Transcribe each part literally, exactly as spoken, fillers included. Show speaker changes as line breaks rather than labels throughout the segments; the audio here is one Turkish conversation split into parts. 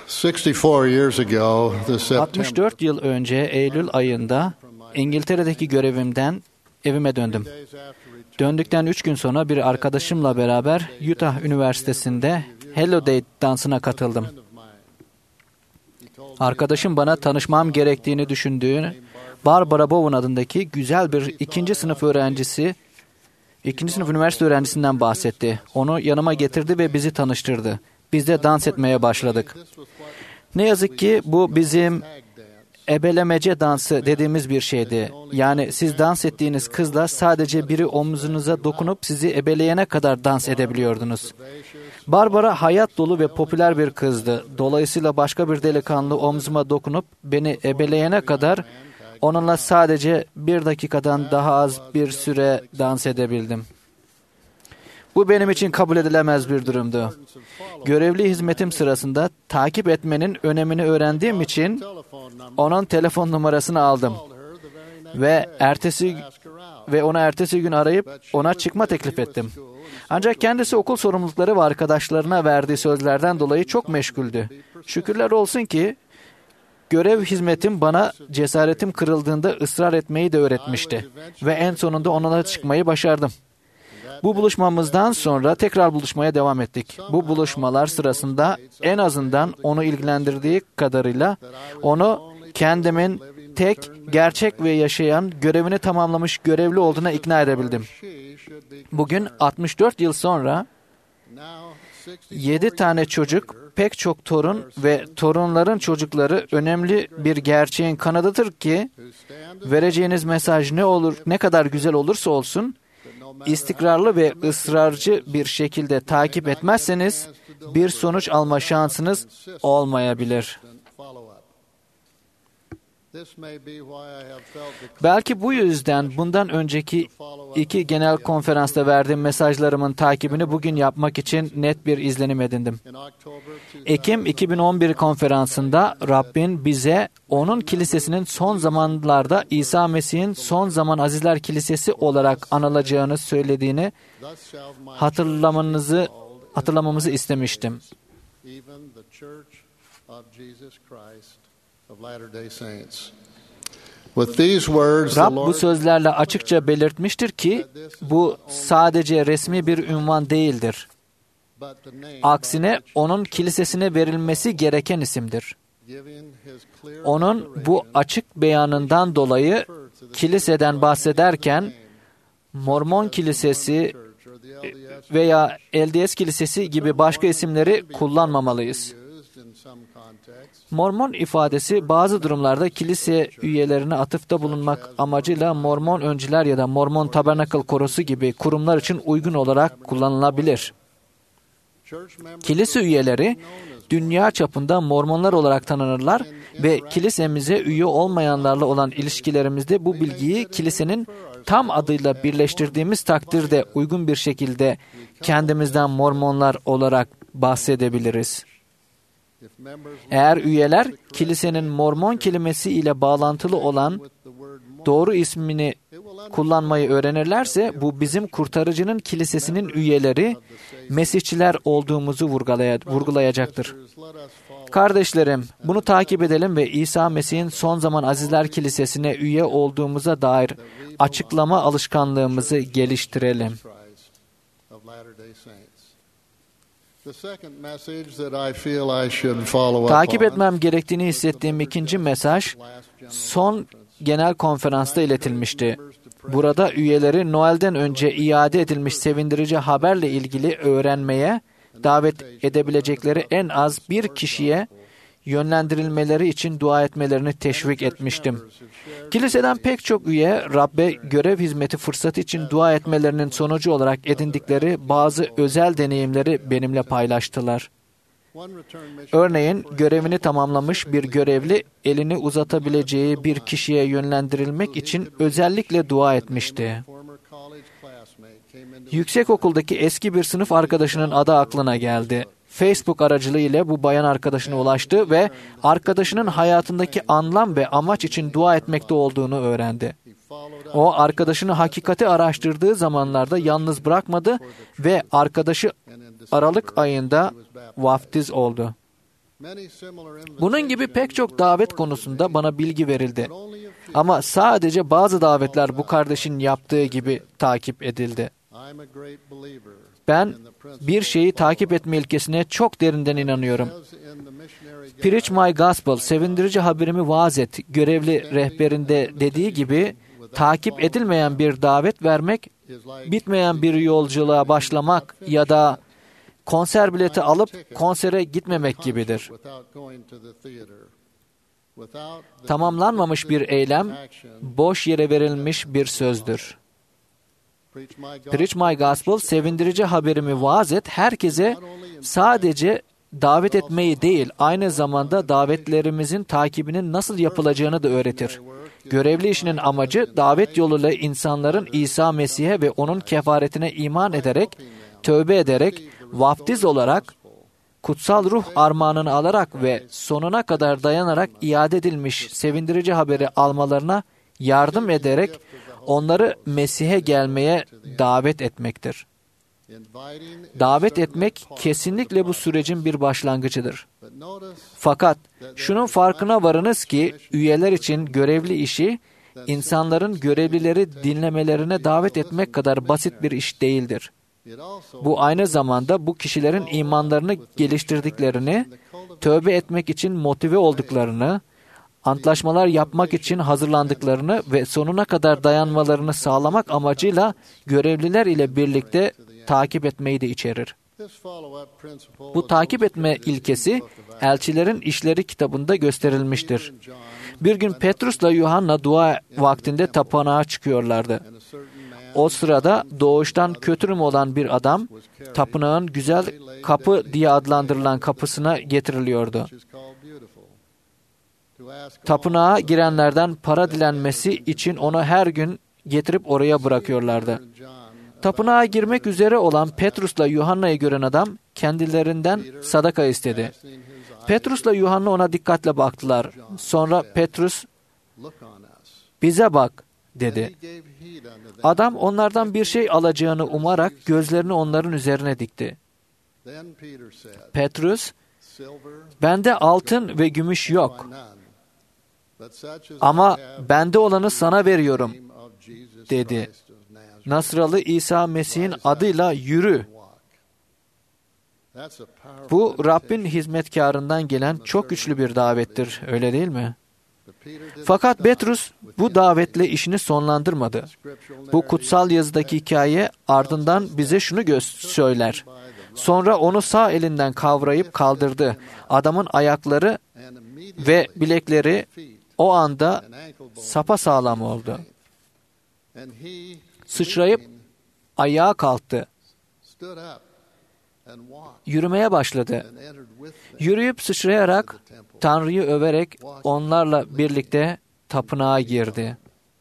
sixty-four years ago, this September,
altmış dört yıl önce Eylül ayında İngiltere'deki görevimden evime döndüm. Döndükten üç gün sonra bir arkadaşımla beraber Utah Üniversitesi'nde Hello Day dansına katıldım. Arkadaşım bana tanışmam gerektiğini düşündüğü Barbara Bowen adındaki güzel bir ikinci sınıf öğrencisi, ikinci sınıf üniversite öğrencisinden bahsetti. Onu yanıma getirdi ve bizi tanıştırdı. Biz de dans etmeye başladık. Ne yazık ki bu bizim ebelemece dansı dediğimiz bir şeydi. Yani siz dans ettiğiniz kızla sadece biri omuzunuza dokunup sizi ebeleyene kadar dans edebiliyordunuz. Barbara hayat dolu ve popüler bir kızdı. Dolayısıyla başka bir delikanlı omzuma dokunup beni ebeleyene kadar onunla sadece bir dakikadan daha az bir süre dans edebildim. Bu benim için kabul edilemez bir durumdu. Görevli hizmetim sırasında takip etmenin önemini öğrendiğim için onun telefon numarasını aldım ve ertesi ve ona ertesi gün arayıp ona çıkma teklif ettim. Ancak kendisi okul sorumlulukları ve arkadaşlarına verdiği sözlerden dolayı çok meşguldü. Şükürler olsun ki görev hizmetim bana cesaretim kırıldığında ısrar etmeyi de öğretmişti ve en sonunda onunla çıkmayı başardım. Bu buluşmamızdan sonra tekrar buluşmaya devam ettik. Bu buluşmalar sırasında en azından onu ilgilendirdiği kadarıyla onu kendimin tek, gerçek ve yaşayan, görevini tamamlamış görevli olduğuna ikna edebildim. Bugün altmış dört yıl sonra yedi tane çocuk, pek çok torun ve torunların çocukları önemli bir gerçeğin kanıtıdır ki vereceğiniz mesaj ne olur, ne kadar güzel olursa olsun, istikrarlı ve ısrarcı bir şekilde takip etmezseniz bir sonuç alma şansınız olmayabilir. Belki bu yüzden bundan önceki iki genel konferansta verdiğim mesajlarımın takibini bugün yapmak için net bir izlenim edindim. Ekim iki bin on bir konferansında Rabbin bize onun kilisesinin son zamanlarda İsa Mesih'in son zaman Azizler Kilisesi olarak anılacağını söylediğini hatırlamanızı hatırlamamızı istemiştim. Rab bu sözlerle açıkça belirtmiştir ki bu sadece resmi bir ünvan değildir. Aksine onun kilisesine verilmesi gereken isimdir. Onun bu açık beyanından dolayı kiliseden bahsederken Mormon Kilisesi veya L D S Kilisesi gibi başka isimleri kullanmamalıyız. Mormon ifadesi bazı durumlarda kilise üyelerine atıfta bulunmak amacıyla Mormon öncüler ya da Mormon Tabernacle Korosu gibi kurumlar için uygun olarak kullanılabilir. Kilise üyeleri dünya çapında Mormonlar olarak tanınırlar ve kilisemize üye olmayanlarla olan ilişkilerimizde bu bilgiyi kilisenin tam adıyla birleştirdiğimiz takdirde uygun bir şekilde kendimizden Mormonlar olarak bahsedebiliriz. Eğer üyeler kilisenin Mormon kelimesi ile bağlantılı olan doğru ismini kullanmayı öğrenirlerse bu bizim kurtarıcının kilisesinin üyeleri Mesihçiler olduğumuzu vurgulayacaktır. Kardeşlerim, bunu takip edelim ve İsa Mesih'in son zaman Azizler Kilisesi'ne üye olduğumuza dair açıklama alışkanlığımızı geliştirelim. Takip etmem gerektiğini hissettiğim ikinci mesaj, son genel konferansta iletilmişti. Burada üyeleri Noel'den önce iade edilmiş sevindirici haberle ilgili öğrenmeye davet edebilecekleri en az bir kişiye yönlendirilmeleri için dua etmelerini teşvik etmiştim. Kiliseden pek çok üye, Rabbe görev hizmeti fırsatı için dua etmelerinin sonucu olarak edindikleri bazı özel deneyimleri benimle paylaştılar. Örneğin, görevini tamamlamış bir görevli, elini uzatabileceği bir kişiye yönlendirilmek için özellikle dua etmişti. Yüksekokuldaki eski bir sınıf arkadaşının adı aklına geldi. Facebook aracılığıyla bu bayan arkadaşına ulaştı ve arkadaşının hayatındaki anlam ve amaç için dua etmekte olduğunu öğrendi. O, arkadaşını hakikati araştırdığı zamanlarda yalnız bırakmadı ve arkadaşı Aralık ayında vaftiz oldu. Bunun gibi pek çok davet konusunda bana bilgi verildi. Ama sadece bazı davetler bu kardeşin yaptığı gibi takip edildi. Ben bir şeyi takip etme ilkesine çok derinden inanıyorum. Preach My Gospel, sevindirici haberimi vaaz et, görevli rehberinde dediği gibi takip edilmeyen bir davet vermek, bitmeyen bir yolculuğa başlamak ya da konser bileti alıp konsere gitmemek gibidir. Tamamlanmamış bir eylem, boş yere verilmiş bir sözdür. Preach My Gospel, sevindirici haberimi vaaz et, herkese sadece davet etmeyi değil, aynı zamanda davetlerimizin takibinin nasıl yapılacağını da öğretir. Görevli işinin amacı, davet yoluyla insanların İsa Mesih'e ve onun kefaretine iman ederek, tövbe ederek, vaftiz olarak, kutsal ruh armağanını alarak ve sonuna kadar dayanarak iade edilmiş sevindirici haberi almalarına yardım ederek, onları Mesih'e gelmeye davet etmektir. Davet etmek kesinlikle bu sürecin bir başlangıcıdır. Fakat şunun farkına varınız ki üyeler için görevli işi, insanların görevlileri dinlemelerine davet etmek kadar basit bir iş değildir. Bu aynı zamanda bu kişilerin imanlarını geliştirdiklerini, tövbe etmek için motive olduklarını, antlaşmalar yapmak için hazırlandıklarını ve sonuna kadar dayanmalarını sağlamak amacıyla görevliler ile birlikte takip etmeyi de içerir. Bu takip etme ilkesi Elçilerin İşleri kitabında gösterilmiştir. Bir gün Petrus'la Yuhanna dua vaktinde tapınağa çıkıyorlardı. O sırada doğuştan kötürüm olan bir adam, tapınağın güzel kapı diye adlandırılan kapısına getiriliyordu. Tapınağa girenlerden para dilenmesi için onu her gün getirip oraya bırakıyorlardı. Tapınağa girmek üzere olan Petrus'la Yuhanna'yı gören adam kendilerinden sadaka istedi. Petrus'la Yuhanna ona dikkatle baktılar. Sonra Petrus, "Bize bak," dedi. Adam onlardan bir şey alacağını umarak gözlerini onların üzerine dikti. Petrus, "Bende altın ve gümüş yok. Ama bende olanı sana veriyorum," dedi. Nasralı İsa Mesih'in adıyla yürü. Bu Rabbin hizmetkarından gelen çok güçlü bir davettir, öyle değil mi? Fakat Petrus bu davetle işini sonlandırmadı. Bu kutsal yazıdaki hikaye ardından bize şunu gö- söyler. Sonra onu sağ elinden kavrayıp kaldırdı. Adamın ayakları ve bilekleri o anda sapasağlam oldu. Sıçrayıp ayağa kalktı. Yürümeye başladı. Yürüyüp sıçrayarak, Tanrı'yı överek onlarla birlikte tapınağa girdi.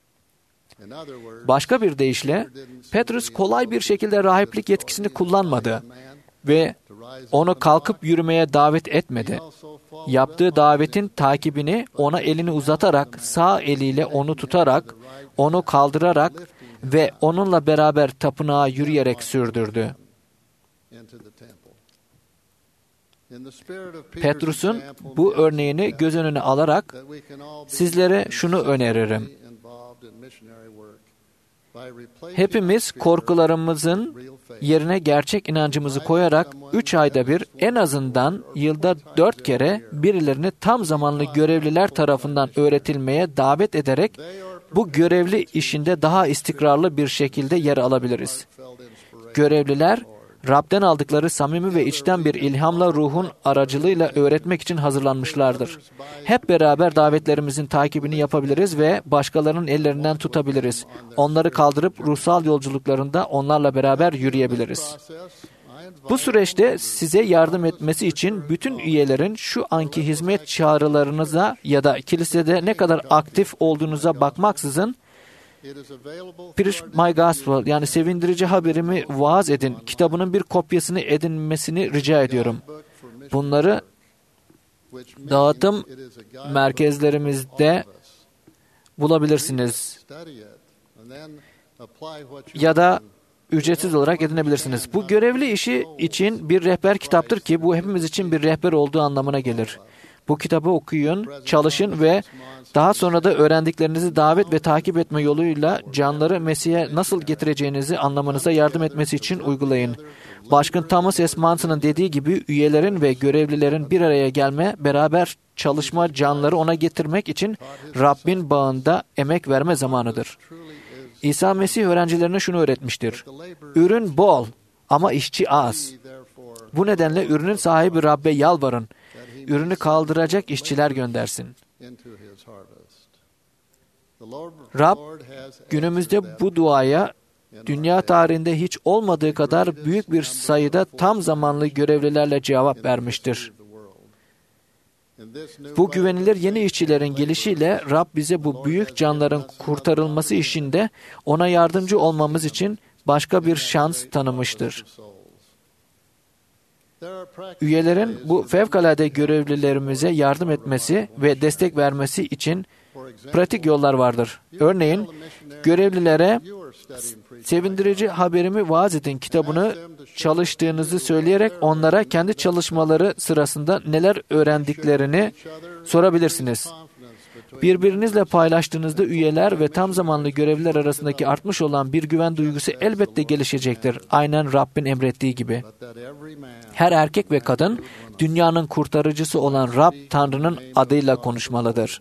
Başka bir deyişle, Petrus kolay bir şekilde rahiplik yetkisini kullanmadı ve onu kalkıp yürümeye davet etmedi. Yaptığı davetin takibini ona elini uzatarak, sağ eliyle onu tutarak, onu kaldırarak ve onunla beraber tapınağa yürüyerek sürdürdü. Petrus'un bu örneğini göz önüne alarak sizlere şunu öneririm. Hepimiz korkularımızın yerine gerçek inancımızı koyarak üç ayda bir, en azından yılda dört kere birilerini tam zamanlı görevliler tarafından öğretilmeye davet ederek bu görevli işinde daha istikrarlı bir şekilde yer alabiliriz. Görevliler, Rab'den aldıkları samimi ve içten bir ilhamla ruhun aracılığıyla öğretmek için hazırlanmışlardır. Hep beraber davetlerimizin takibini yapabiliriz ve başkalarının ellerinden tutabiliriz. Onları kaldırıp ruhsal yolculuklarında onlarla beraber yürüyebiliriz. Bu süreçte size yardım etmesi için bütün üyelerin şu anki hizmet çağrılarınıza ya da kilisede ne kadar aktif olduğunuza bakmaksızın Preach My Gospel, yani sevindirici haberimi vaaz edin kitabının bir kopyasını edinmesini rica ediyorum. Bunları dağıtım merkezlerimizde bulabilirsiniz. Ya da ücretsiz olarak edinebilirsiniz. Bu görevli işi için bir rehber kitaptır ki bu hepimiz için bir rehber olduğu anlamına gelir. Bu kitabı okuyun, çalışın ve daha sonra da öğrendiklerinizi davet ve takip etme yoluyla canları Mesih'e nasıl getireceğinizi anlamanıza yardım etmesi için uygulayın. Başkan Thomas S. Manson'ın dediği gibi üyelerin ve görevlilerin bir araya gelme, beraber çalışma, canları ona getirmek için Rabbin bağında emek verme zamanıdır. İsa Mesih öğrencilerine şunu öğretmiştir. Ürün bol ama işçi az. Bu nedenle ürünün sahibi Rabbe yalvarın. Ürünü kaldıracak işçiler göndersin. Rab, günümüzde bu duaya dünya tarihinde hiç olmadığı kadar büyük bir sayıda tam zamanlı görevlilerle cevap vermiştir. Bu güvenilir yeni işçilerin gelişiyle Rab bize bu büyük canların kurtarılması işinde ona yardımcı olmamız için başka bir şans tanımıştır. Üyelerin bu fevkalade görevlilerimize yardım etmesi ve destek vermesi için pratik yollar vardır. Örneğin, görevlilere Sevindirici Haberimi Vaaz Edin kitabını çalıştığınızı söyleyerek onlara kendi çalışmaları sırasında neler öğrendiklerini sorabilirsiniz. Birbirinizle paylaştığınızda üyeler ve tam zamanlı görevliler arasındaki artmış olan bir güven duygusu elbette gelişecektir. Aynen Rabbin emrettiği gibi. Her erkek ve kadın dünyanın kurtarıcısı olan Rab Tanrı'nın adıyla konuşmalıdır.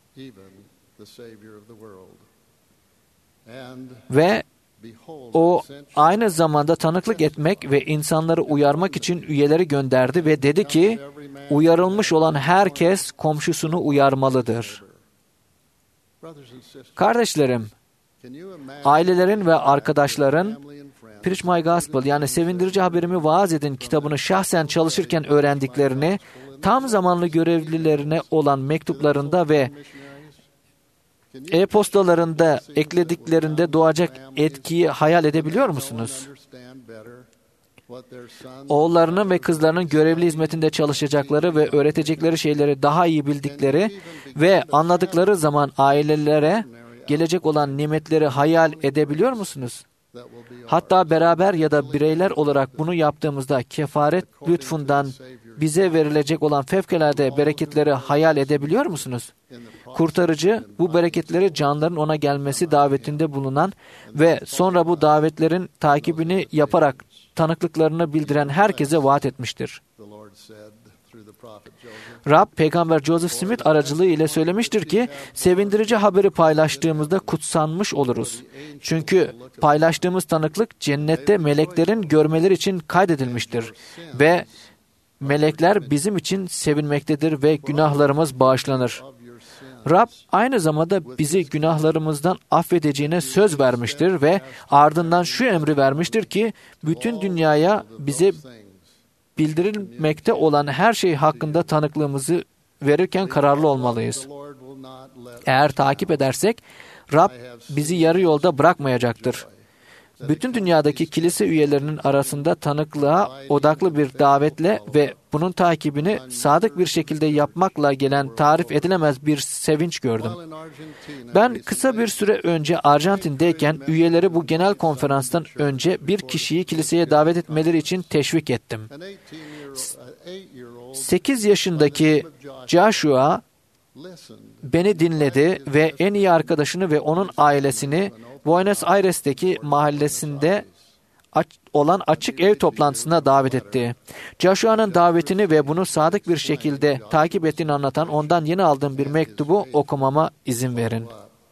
Ve o aynı zamanda tanıklık etmek ve insanları uyarmak için üyeleri gönderdi ve dedi ki, uyarılmış olan herkes komşusunu uyarmalıdır. Kardeşlerim, ailelerin ve arkadaşların Preach My Gospel yani Sevindirici Haberimi Vaaz Edin kitabını şahsen çalışırken öğrendiklerini tam zamanlı görevlilerine olan mektuplarında ve e-postalarında eklediklerinde doğacak etkiyi hayal edebiliyor musunuz? Oğullarının ve kızlarının görevli hizmetinde çalışacakları ve öğretecekleri şeyleri daha iyi bildikleri ve anladıkları zaman ailelere gelecek olan nimetleri hayal edebiliyor musunuz? Hatta beraber ya da bireyler olarak bunu yaptığımızda kefaret lütfundan bize verilecek olan fevkalade bereketleri hayal edebiliyor musunuz? Kurtarıcı, bu bereketleri canların ona gelmesi davetinde bulunan ve sonra bu davetlerin takibini yaparak tanıklıklarını bildiren herkese vaat etmiştir. Rab, Peygamber Joseph Smith aracılığı ile söylemiştir ki, sevindirici haberi paylaştığımızda kutsanmış oluruz. Çünkü paylaştığımız tanıklık cennette meleklerin görmeleri için kaydedilmiştir. Ve melekler bizim için sevinmektedir ve günahlarımız bağışlanır. Rab aynı zamanda bizi günahlarımızdan affedeceğine söz vermiştir ve ardından şu emri vermiştir ki, bütün dünyaya bize bildirilmekte olan her şey hakkında tanıklığımızı verirken kararlı olmalıyız. Eğer takip edersek, Rab bizi yarı yolda bırakmayacaktır. Bütün dünyadaki kilise üyelerinin arasında tanıklığa odaklı bir davetle ve bunun takibini sadık bir şekilde yapmakla gelen tarif edilemez bir sevinç gördüm. Ben kısa bir süre önce Arjantin'deyken üyeleri bu genel konferanstan önce bir kişiyi kiliseye davet etmeleri için teşvik ettim. sekiz yaşındaki Joshua beni dinledi ve en iyi arkadaşını ve onun ailesini Buenos Aires'teki mahallesinde olan açık ev toplantısına davet etti. Joshua'nın davetini ve bunu sadık bir şekilde takip ettiğini anlatan ondan yeni aldığım bir mektubu okumama izin verin.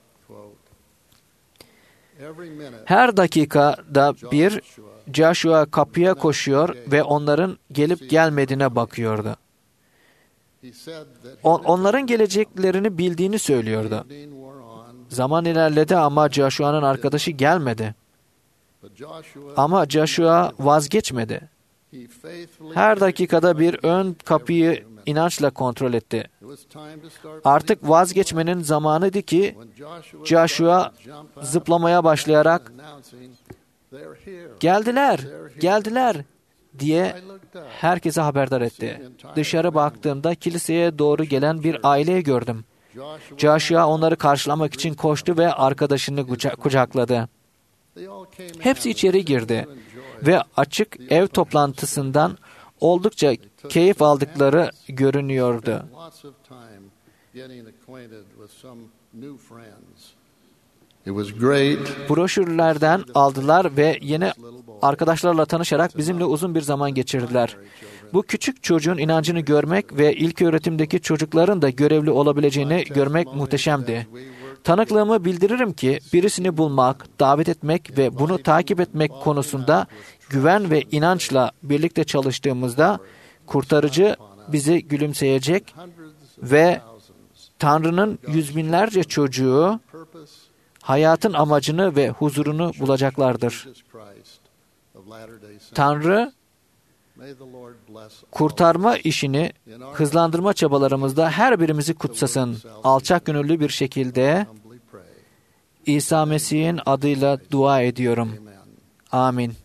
Her dakikada bir Joshua kapıya koşuyor ve onların gelip gelmediğine bakıyordu. On, onların geleceklerini bildiğini söylüyordu. Zaman ilerledi ama Joshua'nın arkadaşı gelmedi. Ama Joshua vazgeçmedi. Her dakikada bir ön kapıyı inançla kontrol etti. Artık vazgeçmenin zamanıydı ki Joshua zıplamaya başlayarak "Geldiler, geldiler!" diye herkese haberdar etti. Dışarı baktığımda kiliseye doğru gelen bir aileyi gördüm. Joshua onları karşılamak için koştu ve arkadaşını kucakladı. Hepsi içeri girdi ve açık ev toplantısından oldukça keyif aldıkları görünüyordu. Broşürlerden aldılar ve yeni arkadaşlarla tanışarak bizimle uzun bir zaman geçirdiler. Bu küçük çocuğun inancını görmek ve ilköğretimdeki çocukların da görevli olabileceğini görmek muhteşemdi. Tanıklığımı bildiririm ki birisini bulmak, davet etmek ve bunu takip etmek konusunda güven ve inançla birlikte çalıştığımızda kurtarıcı bizi gülümseyecek ve Tanrı'nın yüz binlerce çocuğu hayatın amacını ve huzurunu bulacaklardır. Tanrı, kurtarma işini hızlandırma çabalarımızda her birimizi kutsasın. Alçak gönüllü bir şekilde İsa Mesih'in adıyla dua ediyorum. Amin.